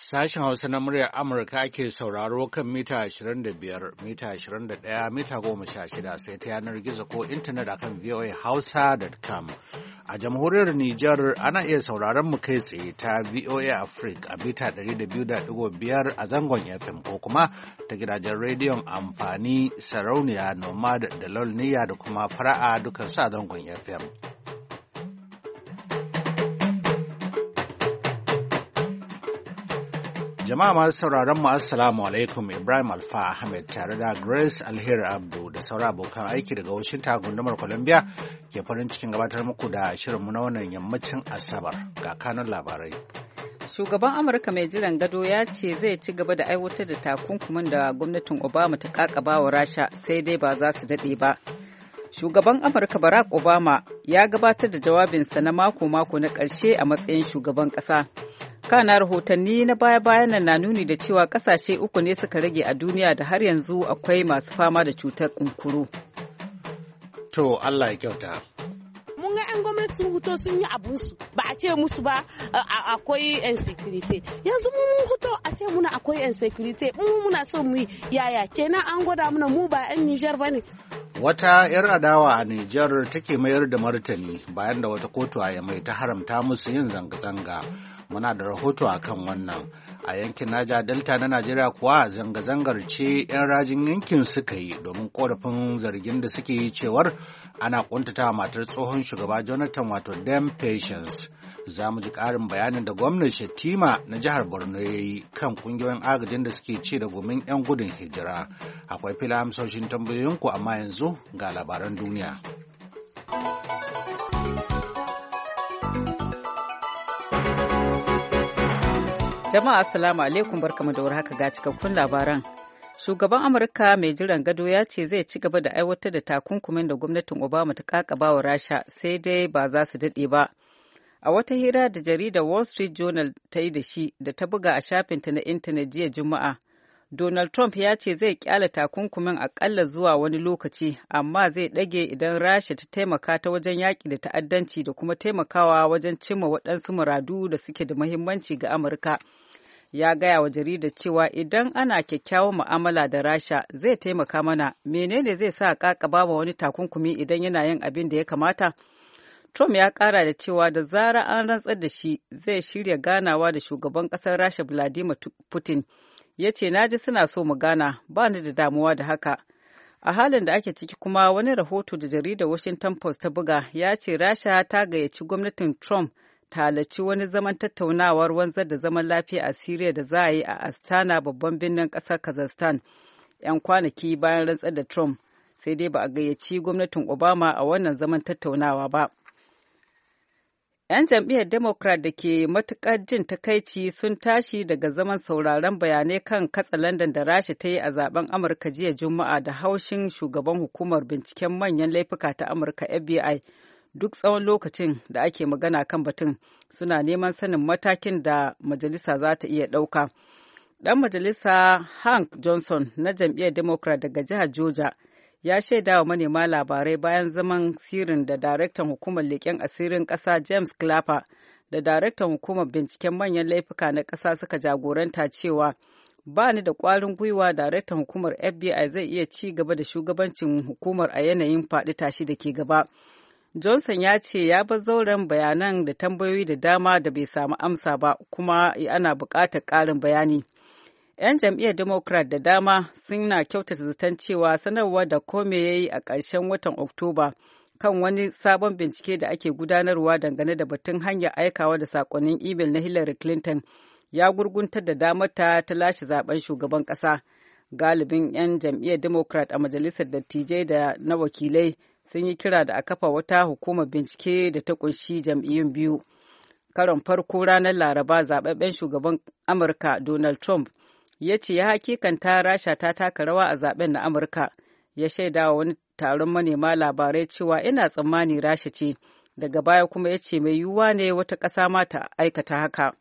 Sashen Hausa na muryar Amurka ake sauraro kan mita 25, mita 21, mita 16 sai ta yanar gizo ko intanet akan voahausa.com. A jamhuriyar Nijar ana iya sauraron mu kai tsaye ta VOA Africa a mita 200.5 a zangon FM ko kuma ta gidajen rediyon amfani sarauniya Nomad da Lolniya da kuma Fara'a dukansu a zangon FM. Jama'a masu sauraron mu assalamu alaikum. Ibrahim Alfa Ahmed tare da Grace Alheri Abdu da sauran abokan aiki daga Washington gundumar Columbia ke farin cikin gabatar muku da shirinmu na wannan yammacin Asabar ga kanun labarai. Shugaban Amurka mai jiran gado ya ce zai ci gaba da aiwatar da takunkumin da gwamnatin Obama ta kakaba wa Rasha sai dai ba za su daɗe ba. Shugaban Amurka Barack Obama ya gabatar da jawabinsa na mako-mako na ƙarshe a matsayin shugaban ƙasa. Kana rahotanni na baya-bayan nan na nuni da cewa kasashe uku ne suka rage a duniya da har yanzu akwai masu fama da cutar kunkuru. To Allah ya kyauta. Mun ga 'yan gwamnati sun huto sun yi abunsu ba a ce musu ba akwai 'yan security. Yanzu mun huto a ce muna akwai 'yan security muna son mu yi yaya kenan an gwada muna mu ba 'yan Nijar ba ne. Wata 'yar adawa a Nijar take mayar da martani bayan da wata kotu a Yamai ta haramta musu yin zanga-zanga. Muna da rahoto a kan wannan. A yankin Naja Delta na Najeriya kuwa zanga-zangar ce 'yan rajin yankin suka yi domin korafin zargin da suke yi cewar ana kuntata matar tsohon shugaba Jonathan wato Dem Patience. Za mu ji ƙarin bayanin da gwamnan Shettima na jihar Borno ya yi kan ƙungiyoyin agajin da suke ce da gumin 'yan gudun hijira. Akwai fila amsoshin tambayoyinku amma yanzu ga labaran duniya. Jama'a assalamu alaikum barkamu da warhaka ga cikakkun labaran. Shugaban Amurka mai jiran gado ya ce zai ci gaba da aiwatar da takunkumin da gwamnatin Obama ta kakaba wa Rasha sai dai ba za su daɗe ba. A wata hira da jaridar Wall Street Journal ta yi da shi da ta buga a shafinta na intanet jiya Juma'a, Donald Trump ya ce zai kyale takunkumin akalla zuwa wani lokaci, amma zai ɗage idan Rasha ta taimaka ta wajen yaƙi da ta'addanci da kuma taimakawa wajen cimma waɗansu muradu da suke da muhimmanci ga Amurka. Ya gaya wa jaridar cewa idan ana kyakkyawan mu'amala da Rasha zai taimaka mana, menene zai sa ƙaƙaba wa wani takunkumi idan yana yin abin da ya kamata? Trump ya ƙara da cewa da zara an rantsar da shi zai shirya ganawa da shugaban ƙasar Rasha Vladimir Putin. Ya ce, na ji suna so mu gana, ba ni da damuwa da haka. A halin da ake ciki kuma wani rahoto da jaridar Washington Post ta buga ya ce Rasha ta gayyaci gwamnatin Trump ta halarci wani zaman tattaunawar wanzar da zaman lafiya a Siriya da za a yi a Astana babban birnin ƙasar Kazakhstan 'yan kwanaki bayan rantsar da Trump, sai dai ba a gayyaci gwamnatin Obama a wannan zaman tattaunawa ba. 'Yan jam'iyyar Democrat da ke matuƙar jin takaici sun tashi daga zaman sauraron bayanai kan katsalandan da Rasha ta yi a zaben Amurka jiya Juma'a da haushin shugaban hukumar binciken manyan laifuka ta Amurka FBI duk tsawon lokacin da ake magana kan batun suna neman sanin matakin da majalisa za ta iya ɗauka. Ɗan majalisa Hank Johnson na jam'iyyar Democrat daga jihar Georgia ya shaida wa manema labarai bayan zaman sirrin da daraktan hukumar leƙen asirin ƙasa James Clapper da daraktan hukumar binciken manyan laifuka na ƙasa suka jagoranta cewa ba ni da ƙwarin gwiwa daraktan hukumar FBI zai iya ci gaba da shugabancin hukumar a yanayin faɗi tashi da ke gaba. Johnson ya ce ya bar zauren bayanan da tambayoyi da dama da bai samu amsa ba kuma ana buƙatar ƙarin bayani. 'Yan jam'iyyar Democrat da dama suna kyautata zaton cewa sanarwar da Comey ya yi a ƙarshen watan Oktoba kan wani sabon bincike da ake gudanarwa dangane da batun hanyar aikawa da saƙonnin imel na Hillary Clinton ya gurguntar da damarta ta lashe zaben shugaban ƙasa. Galibin 'yan jam'iyyar Democrat a majalisar dattijai da na wakilai sun yi kira da a kafa wata hukumar bincike da ta ƙunshi jam'iyyun biyu. Karon farko ranar Laraba zaɓaɓɓen shugaban Amurka Donald Trump ya ce ya hakikanta Rasha ta taka rawa a zaben na Amurka, ya shaida wa wani taron manema labarai cewa ina tsammani Rasha ce, daga baya kuma ya ce mai yiwuwa ne wata ƙasa ma ta aikata haka.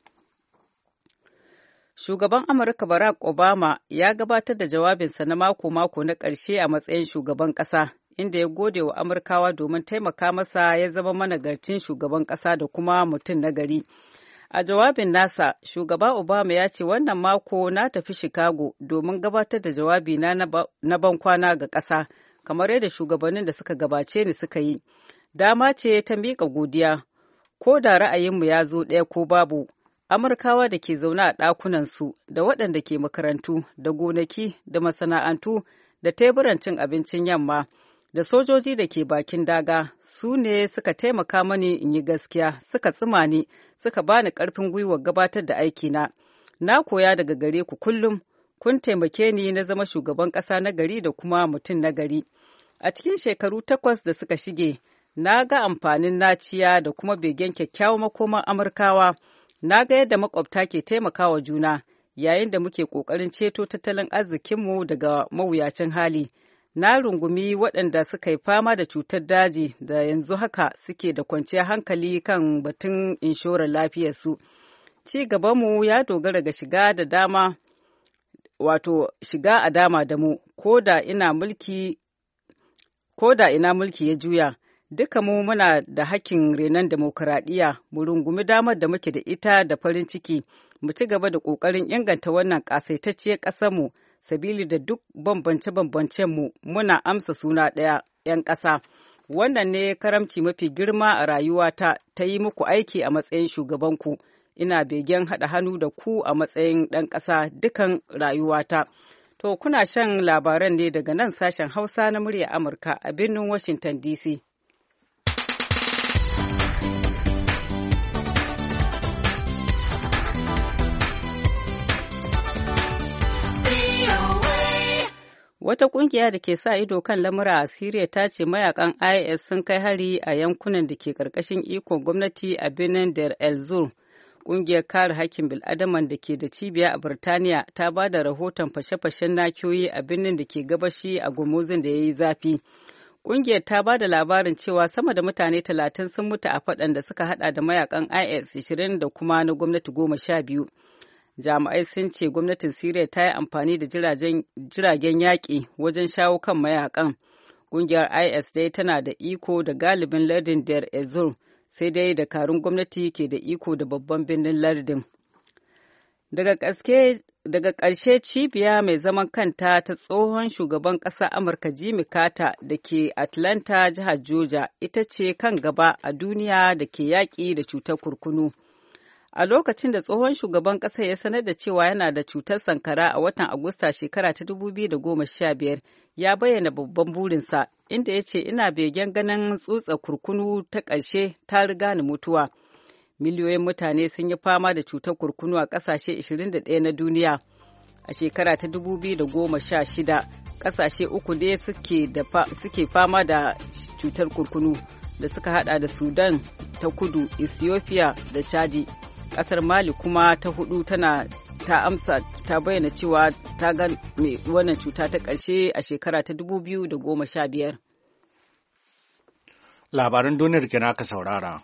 Shugaban Amurka Barack Obama ya gabatar da jawabinsa na mako-mako na ƙarshe a matsayin shugaban ƙasa, inda ya gode wa Amurkawa domin taimaka masa ya zama managarcin shugaban ƙasa da kuma mutum na gari. A jawabin nasa, shugaba Obama ya ce wannan mako na tafi Chicago domin gabatar da jawabi na bankwana ga ƙasa, kamar yadda shugabannin da suka gabace ni suka yi. Dama ce ta miƙa godiya, ko da ra'ayinmu ya zo ɗaya ko babu. Amurkawa da ke zaune a ɗakunansu, da waɗanda ke makarantu, da gonaki, da masana'antu, da teburan cin abincin yamma, da sojoji da ke bakin daga, su ne suka taimaka mani in yi gaskiya, suka tsima ni, suka bani ƙarfin gwiwar gabatar da aikina. Na koya daga gare ku kullum, kun taimake ni na zama shugaban ƙasa na gari da kuma mutum na gari. A cikin shekaru 8 da suka shige, na ga amfanin naciya da kuma begen kyakkyawan makoman Amurkawa. Na ga yadda makwabta ke taimakawa juna yayin da muke ƙoƙarin ceto tattalin arzikinmu daga mawuyacin hali. Na rungumi waɗanda suka yi fama da cutar daji da yanzu haka suke da kwanciyar hankali kan batun inshorar lafiyarsu. Ci gabanmu ya dogara ga shiga a dama da mu, ko da ina mulki ya juya. Duka mu muna da hakkin renon demokuraɗiyya, mu rungumi damar da muke da ita da farin ciki, mu ci gaba da ƙoƙarin inganta wannan ƙasaitacciyar ƙasarmu, sabili da duk bambance-bambancenmu muna amsa suna ɗaya, 'yan ƙasa. Wannan ne karamci mafi girma a rayuwata, ta yi muku aiki a matsayin shugabanku. Ina begen haɗa hannu da ku a matsayin ɗan ƙasa dukan rayuwata. To, kuna shan labaran ne daga nan sashen Hausa na murya Amurka a birnin Washington DC. Wata ƙungiya da ke sa ido kan lamura a Siriya ta ce mayakan IS sun kai hari a yankunan da ke ƙarƙashin ikon gwamnati a birnin Deir el-Zur. Ƙungiyar kare haƙƙin bil'adaman da ke da cibiya a Birtaniya ta ba da rahoton fashe-fashen nakiyoyi a birnin da ke gabashi a gumuzin da ya yi zafi. Ƙungiyar ta ba da labarin cewa sama da mutane 30 sun mutu a faɗan da suka haɗa da mayakan IS 20 da kuma na gwamnati 12. Jami'ai sun ce gwamnatin Siriya ta yi amfani da jiragen yaƙi wajen shawo kan mayakan. Ƙungiyar IS dai tana da iko da galibin lardin Deir ez-Zor, sai dai dakarun gwamnati ke da iko da babban birnin lardin. Daga ƙarshe cibiya mai zaman kanta ta tsohon shugaban ƙasar Amurka Jimmy Carter da ke Atlanta, jihar Georgia, ita ce kan gaba a duniya da ke yaƙi da cutar kurkunu. A lokacin da tsohon shugaban ƙasa ya sanar da cewa yana da cutar sankara a watan Agusta shekara ta 2015, ya bayyana babban burinsa, inda ya ce ina begen ganin tsutsa kurkunu ta ƙarshe ta riga ni mutuwa. Miliyoyin mutane sun yi fama da cutar kurkunu a ƙasashe 21 na duniya. A shekara ta 2016, ƙasashe 3 ne suke fama da cutar kurkunu da suka hada da Sudan ta kudu, Ethiopia da Chadi. Kasar Mali kuma ta 4 ta bayyana cewa ta ga wannan cuta ta ƙarshe a shekara ta 2015. Labaran duniyar kenan aka saurara.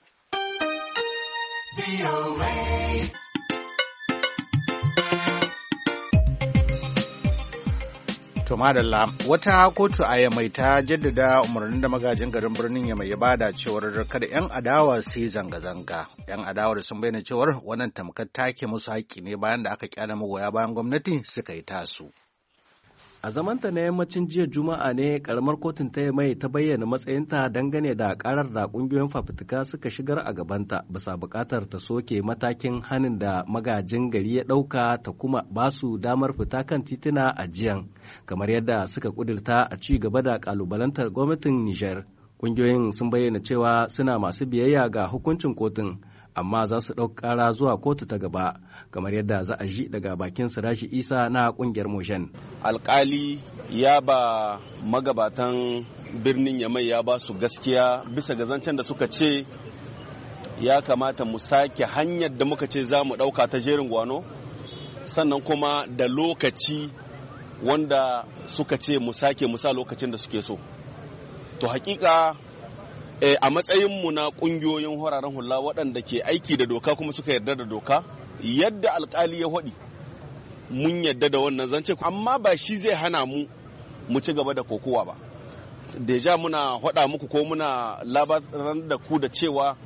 To madalla, wata kotu a Yamai ta jaddada umarnin da magajin garin birnin Yamai ya bada cewar kada 'yan adawa su yi zanga-zanga. 'Yan adawar sun bayyana cewar wannan tamkar take musu haƙƙi ne bayan da aka kyana magoya bayan gwamnati suka yi tasu. A zamanta na yammacin jiya Juma'a ne karamar kotun ta Yamai ta bayyana matsayinta dangane da karar da kungiyoyin fafutuka suka shigar a gabanta bisa bukatar ta soke matakin hanin da magajin gari ya dauka ta kuma basu damar fita kan tituna a jiyan kamar yadda suka kudurta a ci gaba da kalubalantar gwamnatin Nijar. Kungiyoyin sun bayyana cewa suna masu biyayya ga hukuncin kotun amma za su ɗauka ƙara zuwa kotu ta gaba kamar yadda za a ji daga bakin Sirashi Isa na ƙungiyar Motion. Alƙali ya ba magabatan birnin Yamai ya ba su gaskiya bisa ga zancen da suka ce ya kamata mu sake hanyar da muka ce za mu ɗauka ta jerin gwano sannan kuma da lokaci wanda suka ce mu sake musa lokacin da suke so. To hakika a matsayinmu na ƙungiyoyin hararen hula waɗanda ke aiki da doka kuma suka yarda da doka yadda alkali ya haɗi mun yarda da wannan zance amma ba shi zai hana mu ci gaba da kokowa ba. Deja muna haɗa muku ko muna labaran da ku da cewa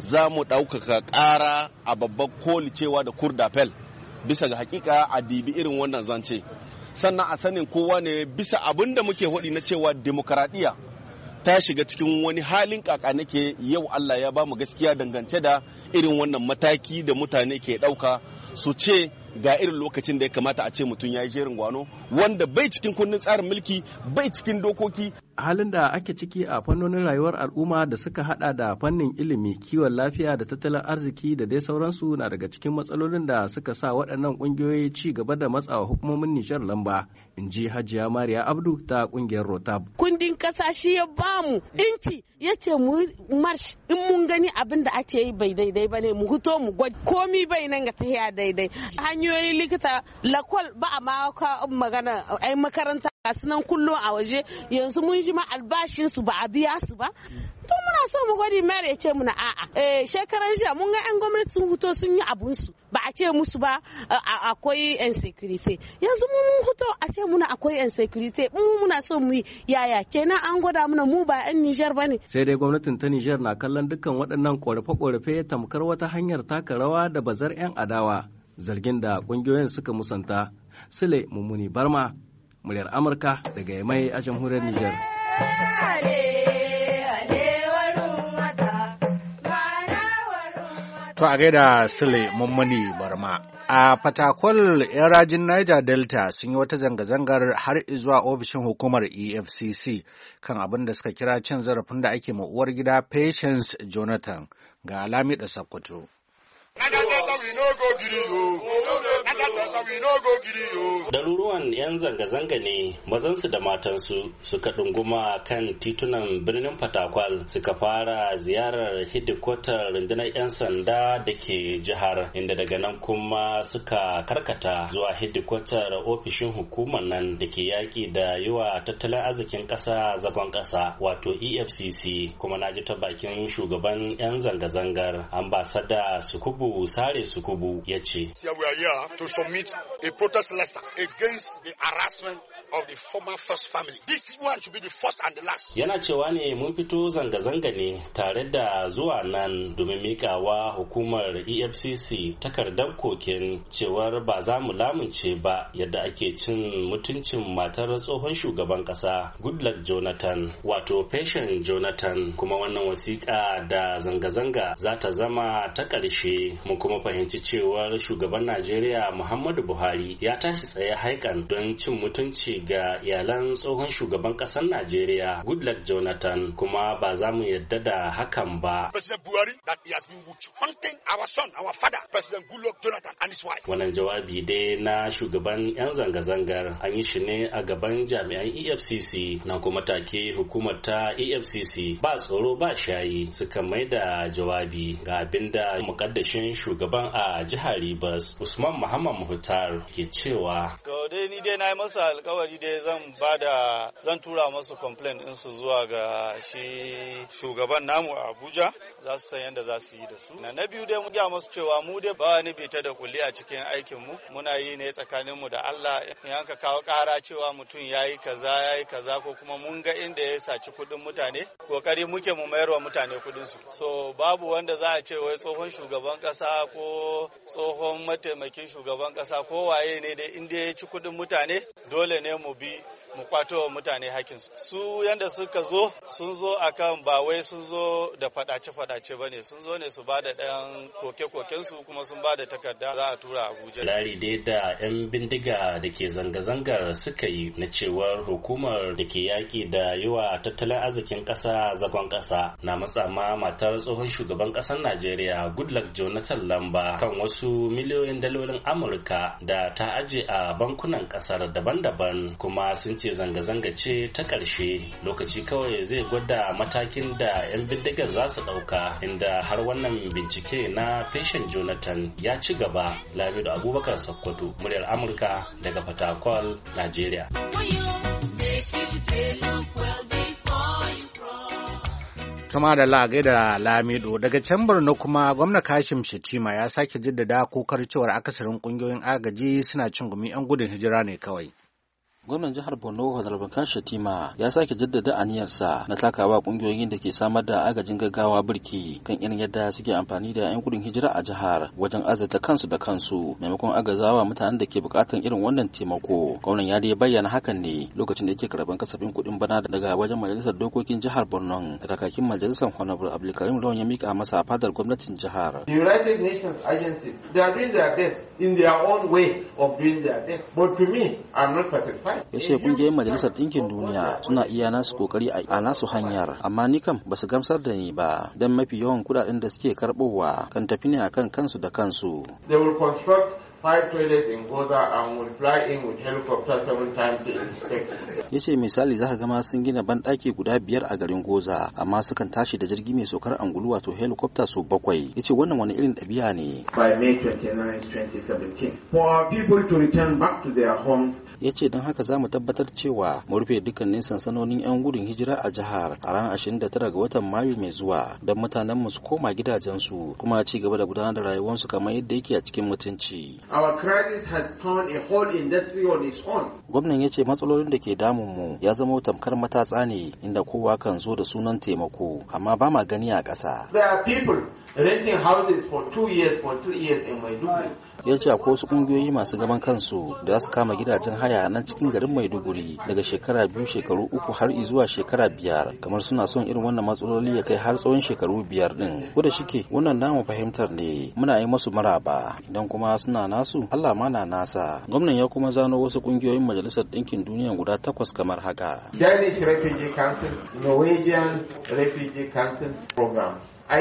za mu ɗaukaka ƙara a babban koli cewa da kurdapel bisa ga hakika a dibi irin wannan zance. Sannan a sanin kowa ne bisa abin da muke hudi na cewa demokaradiyya ta shiga cikin wani halin kaka nake yau Allah ya ba mu gaskiya dangance da irin wannan mataki da mutane ke ɗauka su ce ga irin lokacin da ya kamata a ce mutum ya yi jerin gwano wanda bai cikin kundin tsarin mulki bai cikin dokoki. Halin da ake ciki a fannonin rayuwar al'umma da suka hada da fannin ilimi, kiwon lafiya da tattalin arziki da dai sauransu na daga cikin matsalolin da suka sa waɗannan ƙungiyoyi ci gaba da matsawa hukumomin Nijar lamba, in ji Hajiya Mariya Abdu ta ƙungiyar Rotab. Kundin ƙasa shi ya bamu inci ya ce mu marsh in mun gani abin da ake yi bai daidai ba ne mu hito mu gwaji komi bai nan ga tafiya daidai. Hanyoyin likita lakwal ba a ma magana ai makaranta gasu nan kullum a waje yanzu mun ji ma albashin su ba a biya su ba to muna so mu gwadi mayar ya ce muna a'a shekaran jiya mun ga yan gwamnati sun fito sun yi abun su ba a ce musu ba akwai insecurity yanzu mun fito a ce muna akwai insecurity muna so mu yi yaya kenan an gwada muna mu ba yan Nijar bane. Sai dai gwamnatin ta Nijar na kallon dukkan waɗannan korafe-korafe tamkar wata hanyar taka rawa da bazar 'yan adawa, zargin da ƙungiyoyin suka musanta. Sule Mummuni Barma, muryar Amurka daga Yamai a jamhuriyar Nijar. To a gaida Sule Mummuni Barma. A Fatakwal, 'yan rajin Niger Delta sun yi wata zanga-zangar har zuwa ofishin hukumar EFCC kan abin da suka kira cin zarafin da ake ma uwar gida Patience Jonathan ga Alami da Sakkwato. Ɗaruruwan 'yan zanga-zanga ne mazansu da matansu suka ɗunguma kan titunan birnin Fatakwal suka fara ziyarar hidikwatar rundunar 'yan sanda da ke jihar, inda daga nan kuma suka karkata zuwa hidikwatar ofishin hukumar nan da ke yaƙi da yiwa tattalin arzikin ƙasa zagon ƙasa wato EFCC. Kuma na ji ta bakin shugaban 'yan zanga-zangar ambasada Sukubu Sare Sukubu ya ce. We are here to submit a protest letter against the harassment of the former first family. This one should be the first and the last. Yana cewa ne mun fito zanga-zanga ne tare da zuwa nan domin mikawa hukumar EFCC takardar koken cewar ba za mu lamunce ba yadda ake cin mutuncin matar tsohon shugaban kasa Goodluck Jonathan wato Patience Jonathan, kuma wannan wasiƙa da zanga-zanga za ta zama ta ƙarshe. Mun kuma fahimci cewar shugaban Najeriya Muhammadu Buhari ya tashi tsaye haikan don cin mutunci ga iyalan tsohon shugaban ƙasar Najeriya Goodluck Jonathan, kuma ba za mu yadda da hakan ba. President Buhari that he has been hunting our son, our father, President Goodluck Jonathan and his wife. Wannan jawabi dai na shugaban 'yan zanga-zangar an yi shi ne a gaban jami'an EFCC, na kuma take hukumar ta EFCC ba tsoro ba shayi suka mai da jawabi ga abinda mukaddashin shugaban a jihar Rivers Usman Muhammad Muhtar ke cewa. To dai ni dai na yi masa alkawari dai zan tura masu complaint din su zuwa ga shi shugaban namu a Abuja, za su san yadda za su yi da su. Na biyu dai mu ga masu cewa mu dai ba wani bita da kulli a cikin aikin mu, muna yi ne tsakanin mu da Allah. In aka kawo kara cewa mutum yayi kaza ko kuma mun ga inda ya saci kudin mutane, kokari muke mu mayar wa mutane kudin su. So babu wanda za a ce wai tsohon shugaban kasa ko tsohon mataimakin shugaban kasa ko waye ne dai inda ya ci kudin mutane dole ne mu bi mu kwato wa mutane hakinsu. Su yanda suka zo sun zo akan ba wai sun zo da fadace-fadace ba ne, sun zo ne su ba da ɗayan koke-kokensu kuma sun ba da takarda za a tura Abuja. Lari dai da 'yan bindiga da ke zanga-zangar suka yi na cewar hukumar da ke yaƙi da yiwa tattalin arzikin ƙasa zagon ƙasa na matsa ma matar tsohon shugaban ƙasar Najeriya Goodluck Jonathan lamba kan wasu miliyoyin dalolin Amurka da ta aje a bankunan ƙasar daban-daban, kuma sun ce zanga-zanga ce ta ƙarshe. Lokaci kawai zai gwada matakin da 'yan bindigar za su ɗauka, inda har wannan bincike na Patience Jonathan ya ci gaba. Lamido Abubakar Sakkwato, muryar Amurka daga Fatakwal, Najeriya. Tuma da lagai da Lamido daga can Borno kuma gwamna Kashim Shettima ya sake jaddada kokar cewar akasarin kungiyoyin agaji suna cin gumi 'yan gudun hijira ne kawai. Gwamnan jihar Borno Honorable Kashi Shatima ya sake jaddada aniyarsa na takawa kungiyoyin da ke samar da agajin gaggawa birki kan irin yadda suke amfani da 'yan gudun hijira a jihar wajen azurta kansu da kansu maimakon agazawa mutanen da ke bukatan irin wannan taimako. Gwamnan ya dai bayyana hakan ne lokacin da yake karban kasafin kuɗin bana daga wajen majalisar dokokin jihar Borno da kakakin majalisar Honorable Abdulkarim Lawan ya mika masa fadar gwamnatin jihar. The United Nations agencies, they are doing their best in their own way of doing their best. But to me, I'm not satisfied. Ya ce kungiyoyin majalisar ɗinkin duniya suna iya nasu kokari a nasu hanyar, amma ni kam ba su gamsar da ni ba don mafi yawan kudaden da suke karɓowa kan tafi ne akan kansu da kansu. They will construct 5 toilets in Goza and will fly in with helicopter 7 times a inspect. Ya ce misali za ka gama sun gina banɗaki guda 5 a garin Goza amma sukan tashi da jirgi mai saukar angulu wato helicopter sau 7. Ya ce wannan wani irin ɗabi'a ne. By May 29, 2017, for our people to return back to their homes. Ya ce don haka za mu tabbatar cewa mu rufe dukkanin sansanonin 'yan gudun hijira a jihar a ranar 29 ga watan Mayu mai zuwa don mutanenmu su koma gidajensu kuma ci gaba da gudanar da rayuwarsu kamar yadda yake a cikin mutunci. Our crisis has turned a whole industry on its own. Gwamnan ya ce matsalolin da ke damun mu ya zama tamkar matatsa ne inda kowa kan zo da sunan taimako amma ba ma gani a ƙasa. There are people renting houses for 2 years, for 3 years in Maiduguri. Ya ce akwai wasu kungiyoyi masu gaban kansu da su kama gidajen haya nan cikin garin Maiduguri daga shekara 2, shekaru 3 har zuwa shekara 5 kamar suna son irin wannan matsaloli ya kai har tsawon shekaru 5 din. Ko da shike wannan namu fahimtar ne muna yi musu maraba idan kuma suna nasu Allah ma na nasa. Gwamnan ya kuma zano wasu kungiyoyin Majalisar Ɗinkin Duniya guda 8 kamar haka. Danish Refugee Council, Norwegian Refugee Council Program,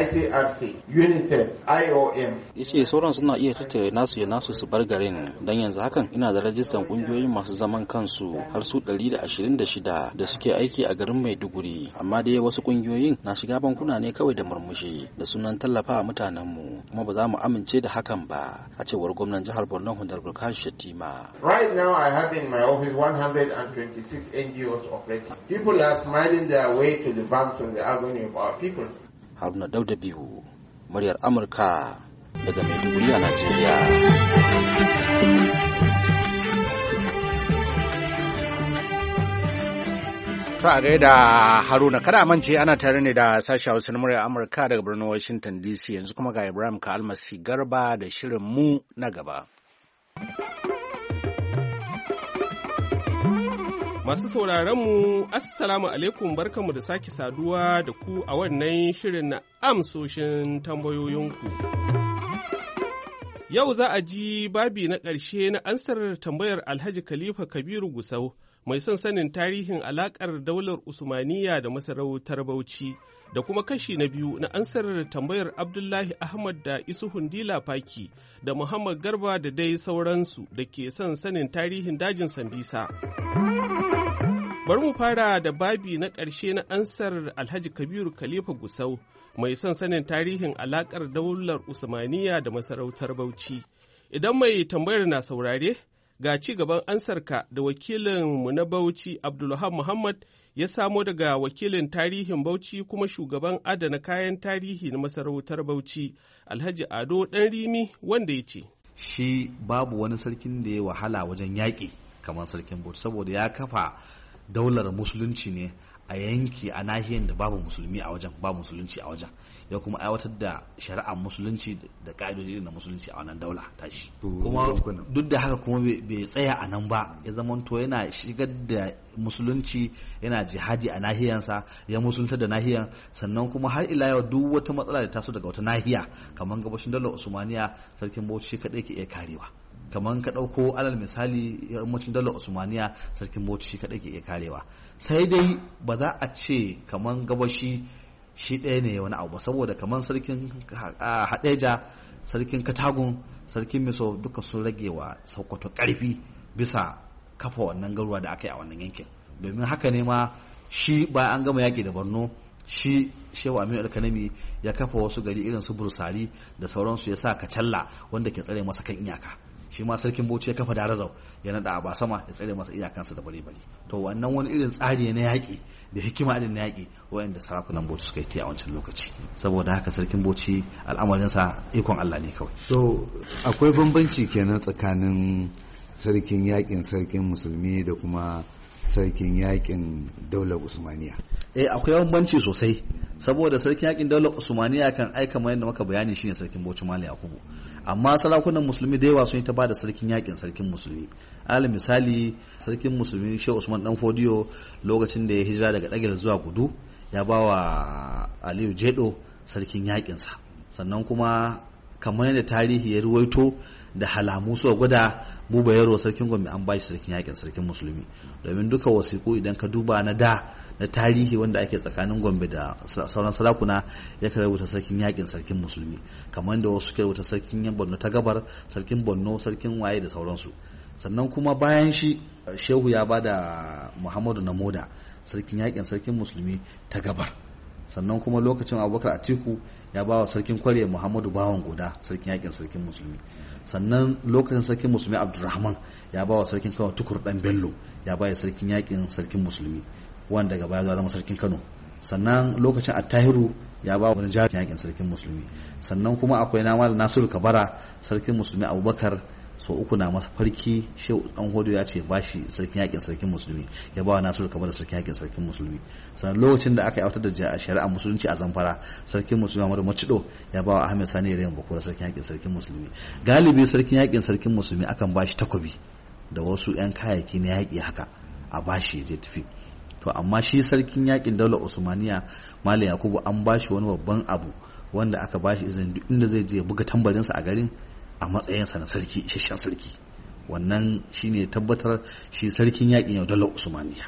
ICRC, UNICEF, IOM. Ya ce sauran suna iya tattare nasu ya nasu su bar garin don yanzu hakan ina da rajistan kungiyoyi masu zaman kansu har su 126 da suke aiki a garin Maiduguri amma dai wasu kungiyoyin na shiga bankuna ne kawai da murmushi da sunan tallafa a mutanenmu kuma ba za mu amince da hakan ba a cewar gwamnan jihar Borno Honorable Kashi Shatima. Right now I have in my office 126 NGOs operating. People are smiling their way to the banks on the agony of our people. Haruna Dauda Biyu, muryar Amurka daga Maiduguri a Najeriya. To a gaida Haruna, kada mance ana tare ne da sashen Hausa na muryar Amurka daga birnin Washington DC. Yanzu kuma ga Ibrahim Kalmasi Garba da shirin mu na gaba. Masu sauraronmu, Assalamu alaikum barkanmu da sake saduwa da ku a wannan shirin na amsoshin tambayoyinku. Yau za a ji babi na ƙarshe na ansar tambayar Alhaji Khalifa Kabiru Gusau, mai son sanin tarihin alaƙar daular Usmaniya da masarautar Bauchi, da kuma kashi na biyu na ansar tambayar Abdullahi Ahmad da Isuhun Dila Faki da Muhammad Garba da dai sauransu da ke son sanin tarihin dajin Sambisa. Bari mu fara da babi na ƙarshe na ansar Alhaji Kabiru Khalifa Gusau, mai son sanin tarihin alaƙar daular Usmaniya da masarautar Bauchi. Idan mai tambayar na saurare, ga ci gaban ansarka da wakilinmu na Bauchi Abdulwahab Muhammad ya samo daga wakilin tarihin Bauchi kuma shugaban adana kayan tarihi na masarautar Bauchi, Alhaji Ado Ɗanrimi, wanda ya ce. Shi babu wani sarkin da ya wahala wajen yaƙi kamar sarkin Bauchi, saboda ya kafa daular musulunci ne a yanki a nahiyar da babu musulmi a wajen, babu musulunci a wajen, ya kuma aiwatar da shari'ar musulunci da ka'idoji na musulunci a wannan daula tashi. Kuma duk da haka kuma bai tsaya a nan ba, ya zamanto yana shigar da musulunci, yana jihadi a nahiyarsa, ya musulunta da nahiyar, sannan kuma har ila yau duk wata matsala da taso daga wata nahiya kamar gabashin daular Usmaniya, sarkin Bauchi kaɗai ke iya karewa. Kamar ka ɗauko alal misali yammacin dalar Usmaniya, sarkin Bauchi shi kaɗai ke iya karewa. Sai dai ba za a ce kamar gabashi shi ɗaya ne wani abu ba, saboda kamar sarkin Hadeja, sarkin Katagun, sarkin Miso duka sun rage wa Sokoto ƙarfi bisa kafa wannan garuwa da aka yi a wannan yankin. Domin haka ne ma shi bayan an gama yaƙi da Borno, shi Shehu Aminu Alkanami ya kafa wasu gari irin su Bursari da sauransu, ya sa Kacalla wanda ke tsare masa kan iyaka. Shi ma sarkin Bauchi ya kafa Darazau, ya nada Aba Sama ya tsare masa iyakansa da bare-bare. To wannan wani irin tsari na yaƙi da hikima irin na yaƙi wanda sarakunan Bauchi suka yi a wancan lokaci. Saboda haka sarkin Bauchi al'amarinsa ikon Allah ne kawai. To akwai bambanci kenan tsakanin sarkin sarkin musulmi da kuma sarkin yakin daular usmaniya? Akwai bambanci sosai, saboda sarkin yakin daular usmaniya kan aika mai yadda maka bayani shine sarkin Bauchi Malam Yakubu, amma sarakunan musulmi da yawa sun yi ta bada sarkin yakin sarkin musulmi. Alal misali, sarkin musulmi Shehu Usman Dan Fodiyo lokacin da ya hijira daga Dagel zuwa Gudu ya ba wa Aliyu Jedo sarkin yakinsa. Sannan kuma kamar yadda tarihi ya ruwaito da halamu suka gwada, Buba Yaro sarkin Gombe an ba shi sarkin yakin sarkin musulmi, domin duka wasiku idan ka duba na tarihi wanda ake tsakanin Gombe da sauran sarakuna ya rubuta sarkin yakin sarkin musulmi, kamar da wasu suke rubuta sarkin Borno ta Gabar, sarkin Borno, sarkin waye da sauransu. Sannan kuma bayan shi Shehu ya ba da Muhammadu Namoda sarkin yakin sarkin musulmi ta Gabar. Sannan kuma lokacin Abubakar Atiku ya ba wa sarkin Kwarya Muhammadu Bawan Goda sarkin yakin sarkin musulmi. Sannan lokacin sarkin musulmi Abdulrahman ya ba wa sarkin Kano Tukur Dan Bello ya ba sarkin yakin sarkin musulmi, wanda daga baya zama sarkin Kano. Sannan lokacin Attahiru ya ba wani jarin yakin sarkin musulmi. Sannan kuma akwai na Malam Nasiru Kabara sarkin musulmi Abubakar so uku na masa farki. Shehu Dan Hodo ya ce ba shi sarkin yakin sarkin musulmi, ya ba wa Nasiru Kabara sarkin yakin sarkin musulmi. Sannan lokacin da aka yi autar da shari'a musulunci a Zamfara, sarkin musulmi Muhammadu Macido ya ba wa Ahmed Sani Yaren Bakura sarkin yakin sarkin musulmi. Galibi sarkin yakin sarkin musulmi akan ba shi takobi da wasu 'yan kayayyaki na yaƙi haka a bashi ya tafi. To amma shi sarkin yakin daular Usmaniya Malam Yakubu an bashi wani babban abu wanda aka bashi izinin duk inda zai je buga tambarinsa a garin a matsayinsa na sarki, isasshen sarki. Wannan shine tabbatar shi sarkin yakin yau daular Usmaniya.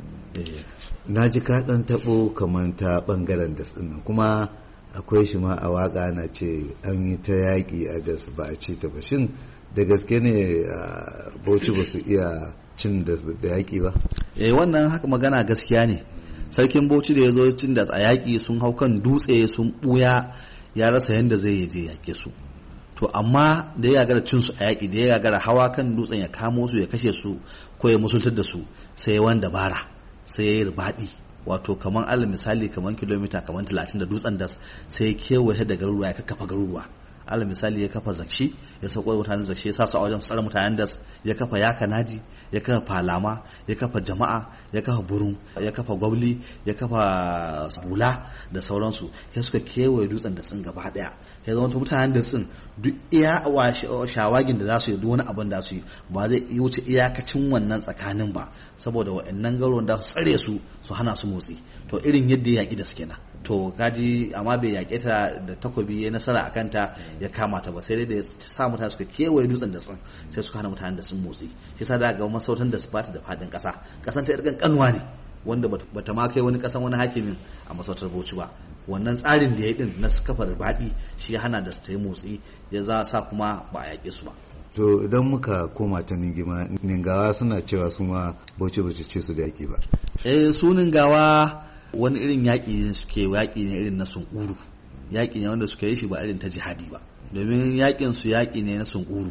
Na ji ka dan tabo kamar ta bangaren das din, kuma akwai shi ma a waka na ce an yi ta yaki a das ba a ci ta ba. Shin da gaske ne Bauchi ba su iya cin da yaƙi ba? Wannan haka magana gaskiya ne. Sarkin Bauchi da ya zo cin da a yaƙi sun hau kan dutse sun ɓuya, ya rasa yadda zai je yaƙe su. To amma da ya gagara cin su a yaƙi, da ya gagara hawa kan dutsen ya kamo su ya kashe su ko ya musultar da su, sai ya wani dabara, sai ya yi ribaɗi. Wato kamar alal misali kamar kilomita kamar 30 da dutsen das, sai ya kewaye da garuruwa ya kakkafa garuruwa. Alal misali ya kafa Zakshi, ya sauko da mutanen Zakshi ya sa su a wajen tsare mutanen das, ya kafa Yakanaji, ya kafa Falama, ya kafa Jama'a, ya kafa Burun, ya kafa Gwabli, ya kafa Bula da sauransu. Ya suka kewaye dutsen da sun gaba daya. Ya zama mutanen da sun duk iya shawagin da za su yi, duk wani abin da su yi ba zai wuce iyakacin wannan tsakanin ba, saboda wa'annan garuruwan da su tsare su hana su motsi. To irin yadda ya yaƙi da suke nan. To gaji amma bai yaƙe ta da takobi ya nasara a kanta ya kama ta ba, sai dai da ya sa mutane suka kewaye dutsen da sun, sai suka hana mutanen da sun motsi. Shi sa da ga masautan da su bata da faɗin ƙasa, ƙasan ta irgan kanuwa ne wanda bata ma kai wani ƙasan wani hakimin a masautar Bauchi ba. Wannan tsarin da ya yi din na kafar baɗi shi ya hana da su ta yi motsi, ya za sa kuma ba a yaƙe su ba. To idan muka koma ta Ningawa suna cewa su ma Bauchi ba ce su da yaƙi ba. Su Ningawa wani irin yaƙi ne suke, yaƙi ne irin na sunkuru, yaƙi ne wanda suka yi shi ba irin ta jihadi ba, domin yaƙin su yaƙi ne na sunkuru.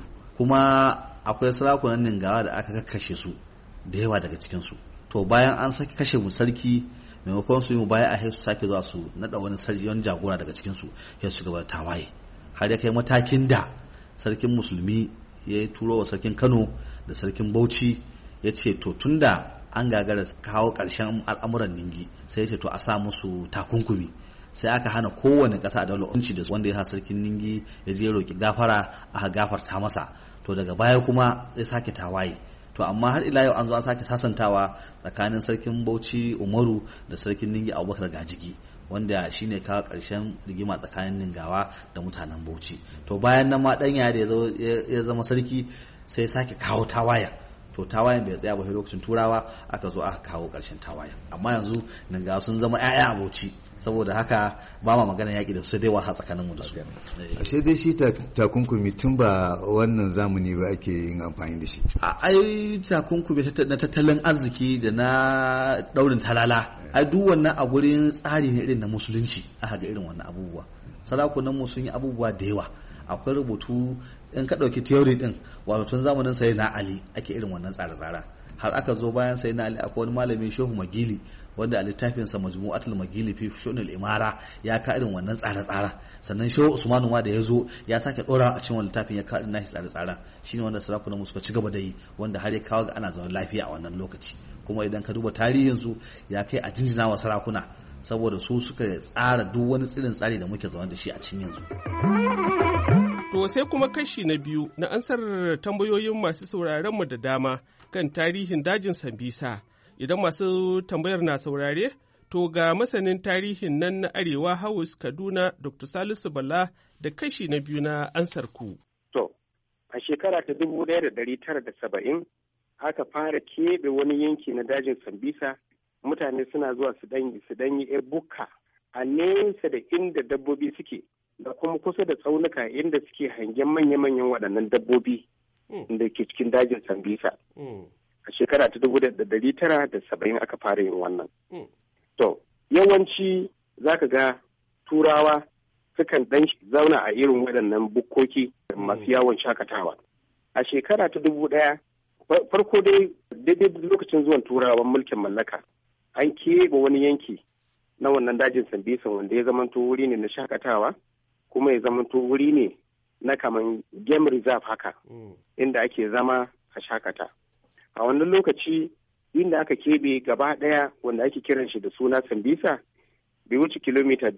Kuma akwai sarakunan Ningawa da aka kakkashe su da yawa daga cikin su. To bayan an sake kashe mu sarki, maimakon su yi mu baya a su sake zuwa su naɗa wani sarki, wani jagora daga cikin su, ya su gaba da tawaye, har ya kai matakin da sarkin musulmi ya turo wa sarkin Kano da sarkin Bauchi ya ce to tunda an gagara kawo ƙarshen al'amuran Ningi, sai ya ce to a sa musu takunkumi. Sai aka hana kowane ƙasa a daular unci da wanda ya sa sarkin Ningi ya je roƙi gafara, aka gafarta masa. To daga baya kuma sai sake tawaye. To amma har ila yau an zo an sake sasantawa tsakanin sarkin Bauchi Umaru da sarkin Ningi Abubakar Gajigi, wanda shine kawo ƙarshen rigima tsakanin Ningawa da mutanen Bauchi. To bayan nan ma ɗanya da ya zama sarki sai sake kawo tawaya. To tawayen bai tsaya ba, sai lokacin Turawa aka zo aka kawo ƙarshen tawayen. Amma yanzu Ningawa sun zama 'ya'ya a Bauchi, saboda haka ba ma magana yaƙi da su, dai wasa tsakaninmu da su. Ashe dai shi takunkumi tun ba wannan zamani ba ake yin amfani da shi. Ai takunkumi na tattalin arziki da na daurin talala, ai duk wannan a gurin tsari ne irin na musulunci aka ga irin wannan abubuwa. Sarakunan mu sun yi abubuwa da yawa. Akwai rubutu in ka ɗauki theory din, wato tun zamanin Sayyidina Ali ake irin wannan tsare-tsare. Har aka zo bayan Sayyidina Ali akwai wani malami Shehu Magili wanda a littafinsa majmu'atul magili fi shunul imara ya ka irin wannan tsare-tsaren. Sannan Shehu Usmanu ma da ya zo ya sake dora a cikin wannan littafin ya ka irin nashi tsare-tsaren, shine wanda sarakunan mu suka ci gaba da yi, wanda har ya kawo ga ana zaman lafiya a wannan lokaci. Kuma idan ka duba tarihin su ya kai a jinjina wa sarakuna, saboda su suka tsara duk wani tsirin tsari da muke zaune da shi a cikin yanzu. To sai kuma kashi na biyu na ansar tambayoyin masu sauraron mu da dama kan tarihin dajin Sambisa. Idan masu tambayar na saurare, to ga masanin tarihin nan na Arewa House Kaduna Dr. Salisu Bala da kashi na biyu na ansar ku. To, a shekara ta 1970 aka fara keɓe wani yanki na dajin Sambisa. Mutane suna zuwa su danyi yar bukka a nesa da inda dabbobi suke, da kuma kusa da tsaunuka inda suke hangen manya-manyan waɗannan dabbobi da ke cikin dajin Sambisa. A shekara ta 1970 aka fara yin wannan. To, yawanci za ka ga Turawa sukan ɗan zauna a irin waɗannan bukkoki masu yawon shakatawa. A shekara ta 1000, farko dai daidai lokacin zuwan Turawan mulkin mallaka, an keɓe wani yanki na wannan dajin Sambisa wanda ya zamanto wuri ne na shakatawa, kuma ya zamanto wuri ne na kaman game reserve haka, inda ake zama a shakata. A wannan lokaci inda aka keɓe gaba ɗaya wanda ake kiran shi da suna Sambisa bai wuce kilomita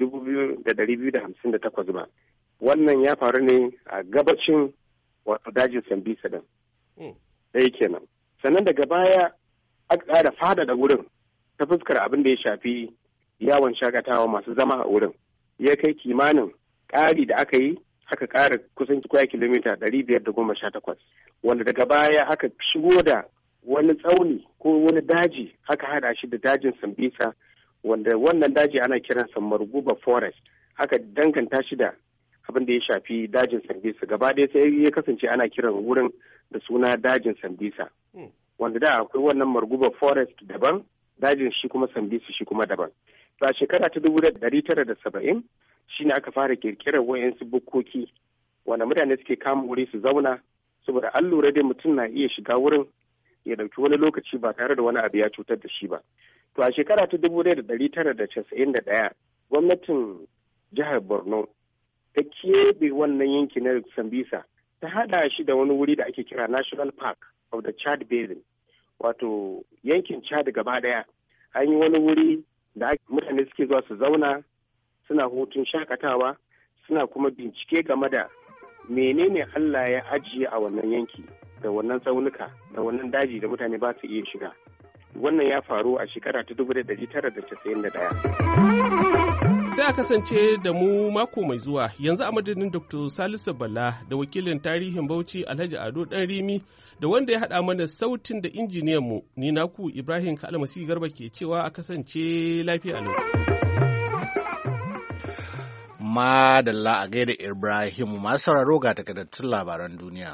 2,258 ba. Wannan ya faru ne a gabacin wato dajin Sambisa din. Ɗaya kenan. Sannan daga baya aka ƙara faɗaɗa wurin ta fuskar abin da ya shafi yawon shakatawa masu zama a wurin. Ya kai kimanin ƙari da aka yi, aka ƙara kusan kilomita 518, wanda daga baya aka shigo da wani tsauni ko wani daji aka hada shi da dajin Sambisa, wanda wannan daji ana kiransa Marguba Forest. Aka danganta shi da abin da ya shafi dajin Sambisa. Gaba ɗaya sai ya kasance ana kiran wurin da suna dajin Sambisa, wanda da akwai wannan Marguba Forest daban, dajin shi kuma Sambisa shi kuma daban. A shekara ta 1970 shine aka fara kirkirar wayansu bukkoki wanda mutane suke kama wuri su zauna, saboda an lura dai mutum na iya shiga wurin ya dauki wani lokaci ba tare da wani abu ya cutar da shi ba. To a shekara ta 1991 gwamnatin jihar Borno ta keɓe wannan yanki na Sambisa, ta hada shi da wani wuri da ake kira National Park of the Chad Basin, wato yankin Chad gaba daya. An yi wani wuri da mutane suke zuwa su zauna, suna hutun shakatawa, suna kuma bincike game da menene Allah ya ajiye a wannan yanki, da wannan tsaunuka, da wannan daji da mutane ba su iya shiga. Wannan ya faru a shekara ta 1991. Sai a kasance da mu mako mai zuwa. Yanzu a madadin Dr. Salisu Bala da wakilin tarihin Bauchi Alhaji Ado Ɗanrimi da wanda ya haɗa mana sautin da injiniyan mu, ni naku Ibrahim Kalmasi Garba ke cewa a kasance lafiya lau. Madalla a gaida Ibrahim, masu sauraro ga takardattun labaran duniya.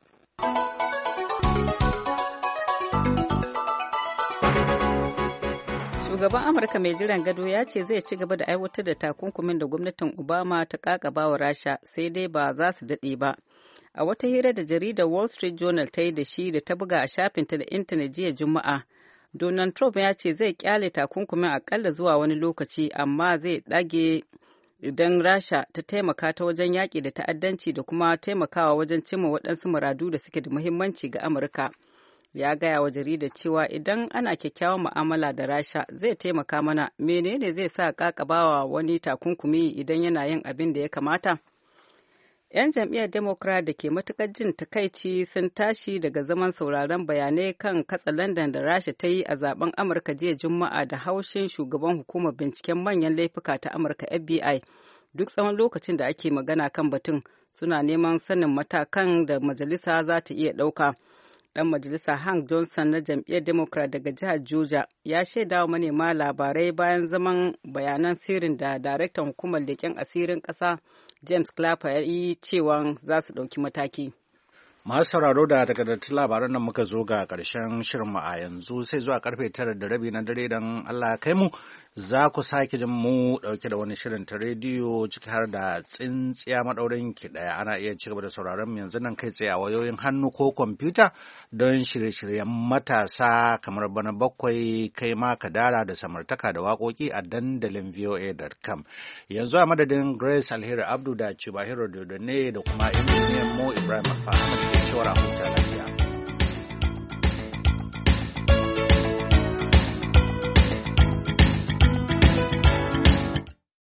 Shugaban Amurka mai jiran gado ya ce zai ci gaba da aiwatar da takunkumin da gwamnatin Obama ta kakaba wa Rasha, sai dai ba za su daɗe ba. A wata hira da jaridar Wall Street Journal ta yi da shi da ta buga a shafinta da intanet jiya Juma'a, Donald Trump ya ce zai kyale takunkumin akalla zuwa wani lokaci, amma zai ɗage idan Rasha ta taimaka ta wajen yaƙi da ta'addanci da kuma taimakawa wajen cimma waɗansu muradu da suke da muhimmanci ga Amurka. Ya gaya wa jaridar cewa idan ana kyakkyawan mu'amala da Rasha zai taimaka mana, menene zai sa ƙaƙabawa wani takunkumi idan yana yin abin da ya kamata? 'Yan jam'iyyar Democrat da ke matuƙar jin takaici sun tashi daga zaman sauraron bayanai kan katsalandan da Rasha ta yi a zaben Amurka jiya Juma'a da haushin shugaban hukumar binciken manyan laifuka ta Amurka FBI. Duk tsawon lokacin da ake magana kan batun suna neman sanin matakan da majalisa za ta iya ɗauka. Ɗan majalisa Hank Johnson na jam'iyyar Democrat daga jihar Georgia ya shaida wa manema labarai bayan zaman bayanan sirrin da daraktan hukumar leƙen asirin ƙasa James Clapper ya yi cewa za su ɗauki mataki. Masu sauraro da takardattun labaran nan muka zo ga ƙarshen shirinmu a yanzu sai zuwa karfe 9:30 na dare don Allah ya kai mu za ku sake jin mu ɗauke da wani shirin ta rediyo ciki har da tsintsiya maɗaurin ki ɗaya. Ana iya ci gaba da sauraron mu yanzu nan kai tsaye a wayoyin hannu ko kwamfuta don shirye-shiryen matasa kamar bana bakwai kai ma kadara da samartaka da waƙoƙi a dandalin voa.com. Yanzu a madadin Grace Alheri Abdu da Chibahiro Dodone da kuma injiniyan Mo Ibrahim Alfa Ahmad ke cewar a huta lafiya.